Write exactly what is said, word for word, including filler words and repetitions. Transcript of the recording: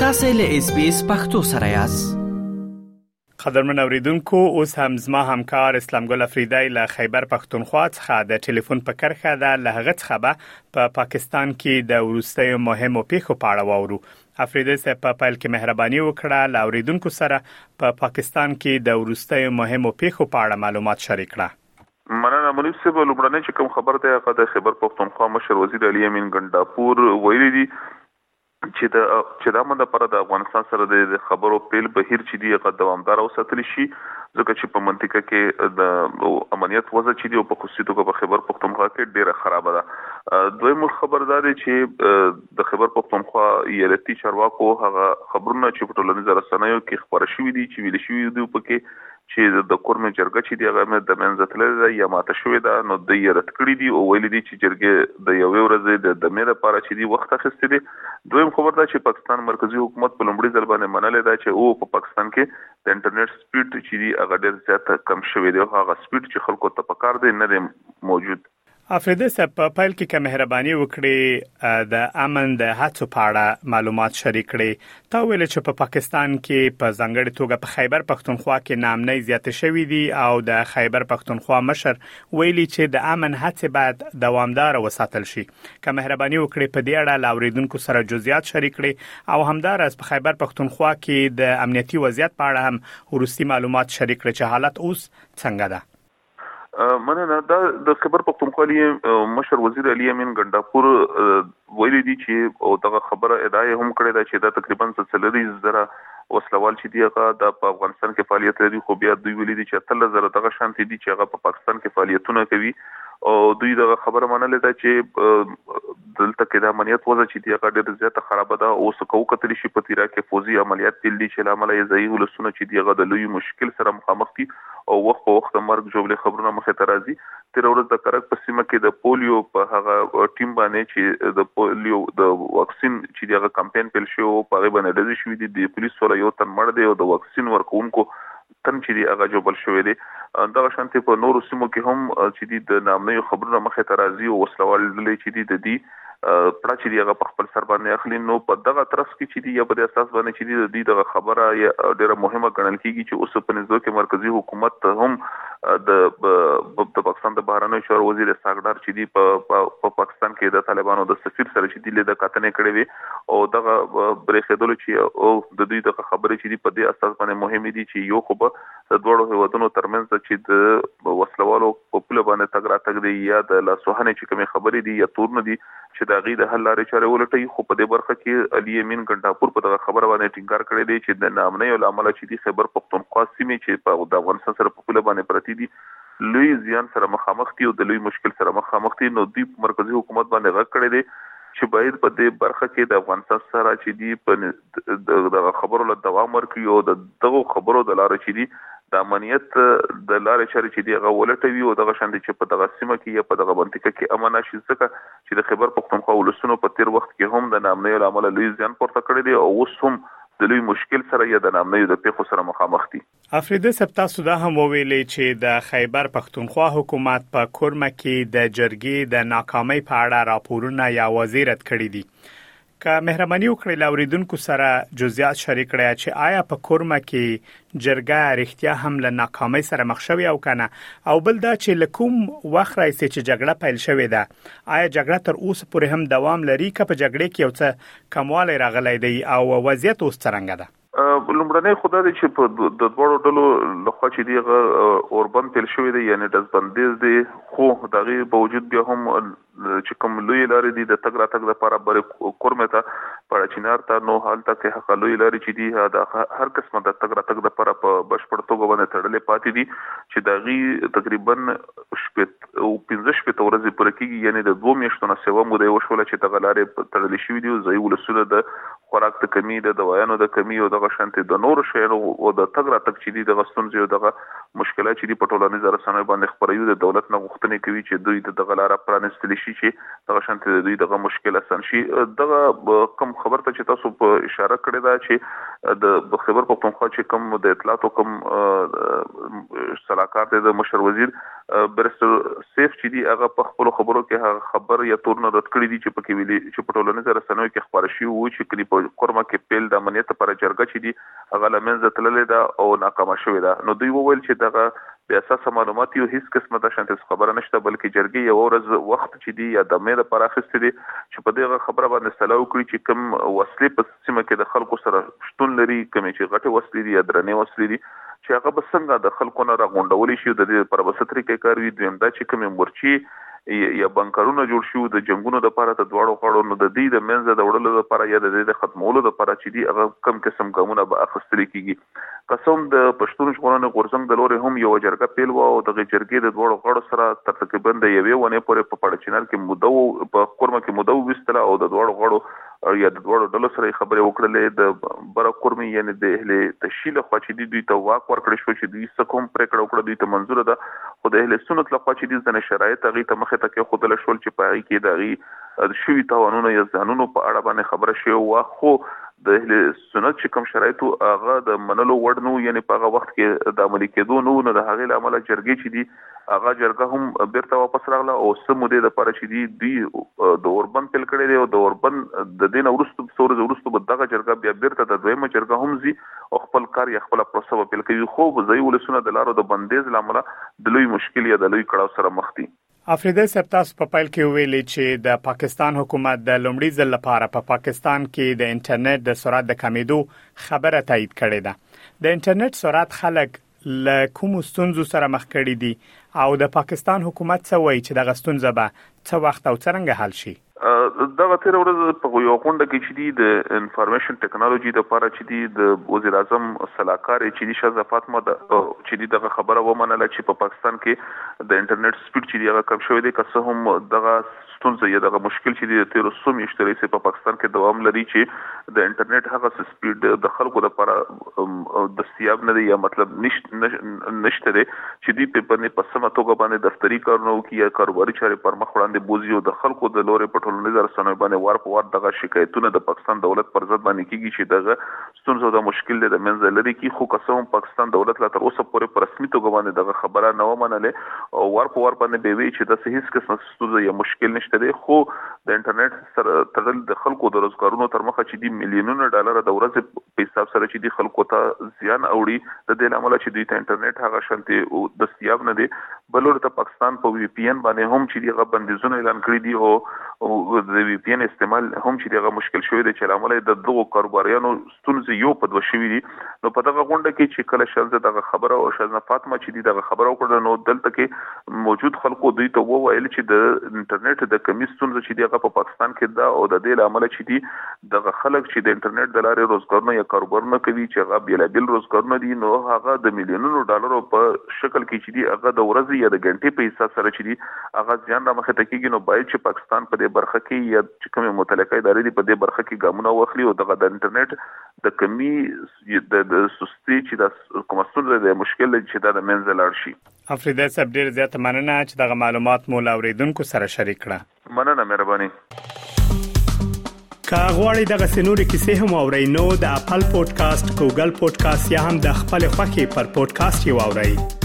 تاسو له اس بي اس پختو سره یاست. قدرمن اوریدونکو، اوس هم زما همکار اسلام ګل افریدی له خیبر پختونخوا څخه د ټلیفون په کرخه ده له هغه څخه به په پا پاکستان کې د وروستیو مهمو پیښو په اړه واورو. افریدی صاحب په پیل کې مهرباني وکړه له اوریدونکو سره په پا پاکستان کې د وروستیو مهمو پیښو په اړه معلومات شریک کړه. مننه منیب صاحب. لومړنۍ چې کوم خبر ده هغه د خیبر پختونخوا مشر وزیر علي امین ګنډاپور ویلي دي چې د چې د امن لپاره د افغانستان سره د خبرو پیل بهیر چې دی هغه دوامدار او ساتل شي، ځکه چې په منطقه کې د امنیت وضع چې دی او په خصوصي توګه په خیبر پختونخوا کې ډیره خراب ده. دویم خبردار دی چې د خیبر پختونخوا ایالتي چارواکو هغه خبرونه چې په ټولنیزو رسنیو کې خبره شوې دي چې ویل شوې دي په کې چې د کورمه جرګه چې دی هغه د منځتلل یا ماته شوې ده، نو د یې رد کړی دي او ویل دي چې جرګه د یو ورځې د دمه لپاره چې دی وخت اخیستی دي. دویم خبر دا چې پاکستان مرکزی حکومت په لومړي ځل باندې منلې ده چې او په پاکستان کې د انټرنیټ سپیډ چې دی هغه ډېر زیات کم شوی دی، هغه سپیډ چې خلکو ته پکار دی نه موجود. افریدی صاحب په پیل کې که مهرباني وکړي د امن د هڅو په اړه معلومات شریک کړي. تا ویل چې په پاکستان کې په ځانګړي توګه په خیبر پختونخوا کې نامنۍ زیاتې شوې دي او د خیبر پختونخوا مشر ویلي چې د امن هڅې باید دوامدار وساتل شي. که مهرباني وکړي په دې اړه لاوریدونکو سره جزئیات شریک کړي او همدارس په خیبر پختونخوا کې د امنیتي وضعیت په اړه هم ورستي معلومات شریک کړي چې حالت اوس څنګه ده. مننه. دا د خیبر پختونخوا مشر وزیر علي امین ګنډاپور ویلي دي چې او دغه خبره ادعای هم کړې ده چې دا تقریبا څلوریز زره وسلوال چې دی هغه د افغانستان کې فعالیت لري، خو بیا دوی ویلي دي چې اتل زره دغه شانتي دي چې هغه په پاکستان کې فعالیتونه کوي او دوی دغه خبره منلې ده چې دلته کې د امنیت وضع چې دی هغه ډېر زیاته خراب ده او څه کو کتلی شي په تیرا کې فوزي عملیات تل دي چې لامل یې ځای ولسونه چې دی هغه د لوی مشکل سره مخامخ دي او وخت په وخت مرګ جوړلې خبرونه مخه ته راځي. تیر ورځ د کرک په سیمه کې د پولیو په هغه ټیم باندې چې د پولیو د واکسین چې دی هغه کمپاین پیل شو په هغه باندې د شوې دي د پولیس سره یو تن مړ دی او د واکسین ورکوونکو تن چې دی هغه جوړل شوې دي. دا شانتي په نورو سیمو کې هم چې دی د نامنۍ خبرونه مخه ته راځي او وسلوال دلې چې دی د دې پړه چې دی هغه په خپل سر باندې اخلي. نو په دغه طرف کې چې دی یا په اساس باندې چې دی د دې دغه خبره ډیره مهمه ګڼل کیږي چې اوس په نږدې کې مرکزی حکومت هم د د پاکستان د بهرنیو چارو وزیر ساګدار چې دی په پاکستان کې د طالبانو د سفیر سره چې دی له کتنې کړې وي او دغه برېښېدل چې او د دوی د خبرې چې دی په دې اساس باندې مهمه دي چې یو خو به د دوړو هیوادونو ترمنځ چې د وسلوالو په پوله باندې تګ راتګ دی یا د لاسوهنې چې کومې خبرې دي یا تورن دي چې د غي د حل لارې چارې ولټي. خو په دې برخه کې علي امین ګنډاپور په دغه خبره باندې ټینګار کړی دی چې د نامنۍ او عمل چې دی خیبر پختونخوا سیمې چې په د افغانستان سره په پوله باندې پرتی دي لوی زیان سره مخامخ دي او د لوی مشکل سره مخامخ دي. نو دوی مرکزی حکومت باندې غږ کړی دی چې باید په دې برخه کې د افغانستان سره چې دی په د خبرو له دوام ورکړي او د دغه خبرو د لارې چې دی د امنیت د لارې چارې چې دی هغه ولټوي او دغه شاندې چې په دغه سیمه کې یا په دغه منطقه کې امن شي، ځکه چې د خیبر پختونخوا ولسونو په تیر وخت کې هم د نامنۍ او عمل لوی ځان پورته کړی دی او اوس هم د لوی مشکل سره یا د نامنۍ د پیښو سره مخامخ دي. افریدی صاحب تاسو دا هم ویلي چې د خیبر پختونخوا حکومت په کورمه کې د جرګې د ناکامۍ په اړه راپورونه یا وزیرت کړی دي. که مهرباني وکړئ لاوریدونکو سره جزئیات شریک کړئ چې آیا په کورمه کې جرګه رښتیا هم له ناکامۍ سره مخ شوې او کنه، او بل دا چې لکوم وخت راځي چې جګړه پیل شوې ده، آیا جګړه تر اوسه پورې هم دوام لري که په جګړه کې یو څه کموالی راغلی دی او وضعیت اوس څرنګه ده؟ لومړنۍ خو دا دی چې په د دواړو ډلو لخوا چې دی هغه اوربند پیل شوی دی یعنی ډزبندیز دی، خو د هغې باوجود بیا هم چې کوم لوی لارې دي د تګ راتګ لپاره برې کورمې ته پړه چینار ته نو هلته کې هغه لوی لارې چې دي د هر قسمه د تګ راتګ لپاره په بشپړ توګه باندې تړلې پاتې دي چې د هغې تقریبا شپږ او پنځه شپېته ورځې پوره کېږي، یعنی د دوو میاشتو نه سیوه موده یې وشوله چې دغه لارې تړلې شوي دي. ځایي ولسونه د خوراک د کمي، د دوایانو د کمي او دغه شانتې د نور شهر او د تګ را تک چې دي د غستون زیو دغه مشکلات چې دي په ټولنیز رسنیو باندې خبرېږي د دولت نه غوښتنه کوي چې دوی د دغه لار پرانستل شي چې دغه شانته دوی دغه مشکل اسان شي. دغه کوم خبر ته چې تاسو په اشاره کړې ده چې د خبر پختونخوا چې کوم د اطلاعات او کوم صلاحکار د مشر وزیر برستر سیف چې دی هغه په خپل خبرو کې خبر یا تورن رد کړی دي چې په کې ویلي چې په ټولنیز رسنیو کې خبر شي وو چې کلی په کورما کې پیل د امنیت پر جرګه چې دی هغه لمنځه تللې ده او ناکامه شوې ده. نو دوی وویل چې دغه په اساس معلومات یو هیڅ قسمه د شانته خبره نشته بلکې جرګې یو ورځ وخت چې دی یا د مې لپاره اخیستې دي چې په دغه خبره باندې سلاو کړی چې کوم وسلې په سیمه کې د خلکو سره شتون لري کوم چې غټه وسلې دي یا درنې وسلې دي چې هغه به څنګه د خلکو نه راغونډول شي د دې پر بسطري کې کار وي دویم دا چې کوم مرچی یا بنکرونه جوړ شو د جنگونو د لپاره ته دواړو خړو نو د دې د منځ د وړلو لپاره یا د دې د ختمولو لپاره چې دی هغه کم قسم ګامونه به اخستل کیږي. قسم د پښتون ژغورنې غورځنګ د لوري هم یو جرګه پیل و او د جرګې د دواړو غړو سره تقریبا د یوې ونې پورې په پړ چینل کې مودو په کورمه کې مودو وستله او د دواړو غړو یا د دواړو ډلو سره خبرې وکړلې د بر کورمي یعنی د اهل تشیل خو چې دی دوی ته واک ورکړی شو چې دوی سکم پرېکړه وکړه دوی ته منزور ده خو د اهل سنت لخوا چې دي ځنه شرایط هغه ته مخه ته کې خودل شول چې پای کې دغه شوی تاوانونه یا ځانونو په اړه باندې خبره شي او خو د اهل سنت چې کوم شرایط هغه د منلو وړ نو یعنی په هغه وخت کې د عملي کېدو نو د هغه عمله جرګې چې دي هغه جرګه هم بیرته واپس راغله او سمو دې د پاره چې دي دوی د اوربن تل کړي دي او د اوربن د دین ورستو څور ورستو په دغه جرګه بیا بیرته د دویمه جرګه هم زی او خپل کار یا خپل پروسه په کوي خو ځای ولسونه د لارو د بندیز لامل د لوی مشکل یا د لوی کړهو سره مخ دي. افریدی سپتاس په پایل کې ویلي چې د پاکستان حکومت د لومړي ځل لپاره په پا پاکستان کې د انټرنیټ د سرعت د کمیدو خبره تایید کړې ده. د انټرنیټ سرعت خلک له کوم ستونزو سره مخ کړي دي او د پاکستان حکومت څه وایي چې د غستون زبه څه وخت او څنګه حل شي؟ دغه تیر ورځ په یو غونډه کې چې دی د انفارمیشن ټیکنالوژي د لپاره چې دی د وزیر اعظم صلاحکار چې دی شاه فاطمه د چې دی دغه خبره ومنله چې په پاکستان کې د انټرنیټ سپیډ چې دی هغه کم شوی دی که څه هم دغه ستونزه یا دغه مشکل چې دی د تیر څو میاشتې سه په پاکستان کې دوام لري چې د انټرنیټ هغه سپیډ د خلکو لپاره دستیاب نه دی یا مطلب نشته نشته دی چې دی په باندې په سمه توګه باندې دفتری کارونه کوي یا کاروباري چارې پر مخ وړاندې بوزي او د خلکو د لوري په ټولنیز رسنیو باندې وار په وار دغه شکایتونه د پاکستان دولت پر ضد باندې کیږي چې دغه ستونزه د مشکل د منځ لري کی خو قسم پاکستان دولت لا تر اوسه پورې پر رسمي توګه باندې دغه خبره نه ومنله او وار په وار باندې به وی چې د صحیح قسم ستونزه یا مشکل نشته دی خو د انټرنیټ سره تړل د خلکو د روزګارونو تر مخه چې دی میلیونونو ډالر د ورځې په حساب سره چې دی خلکو ته زیان اوړي د دې لامل چې دوی ته انټرنیټ هغه شانتي دستیاب نه دی بلور ته پاکستان په وی پی ان باندې هم چې دی بندیزونه اعلان کړی دي او د وی پی ان استعمال هم چې دغه مشکل شوی دی چې عمله د دغو کاروباریانو ستونزې یو په دوه شوی دي. نو په دغه غونډه کې چې کله شاهزاده دغه خبره او شاهزاده فاطمه چې دی دغه خبره وکړه نو دلته کې موجود خلکو دوی ته وویل چې د انټرنیټ د کمی ستونزې چې دی په پاکستان کې دا او د دې عمله چې دی دغه خلک چې د انټرنیټ د لارې روزګارونه یا کاروبارونه کوي چې هغه بیلابل روزګارونه دي نو هغه د میلیونونو ډالرو په شکل کې چې دی هغه د ورځې یا د غنټې په حساب سره چې دی هغه ځان را مخه ته کېږي نو باید چې پاکستان په دې برخه کې یا چې کومه متعلقه ادارې دي په دې برخه کې ګامونه واخلي او دغه د انټرنیټ د کمی د سستی چې د کوم ستونزه د مشکل چې د منځ لاړ شي. افریدی صاحب ډیر زیات مننه چې دغه معلومات مو لاوریدونکو سره شریک کړه. مننه مهرباني. که غواړئ دغه سنوري کیسې هم اورئ نو د خپل پودکاسټ ګوګل پودکاسټ یا هم د خپل خوښي پر پودکاسټ یو اورئ.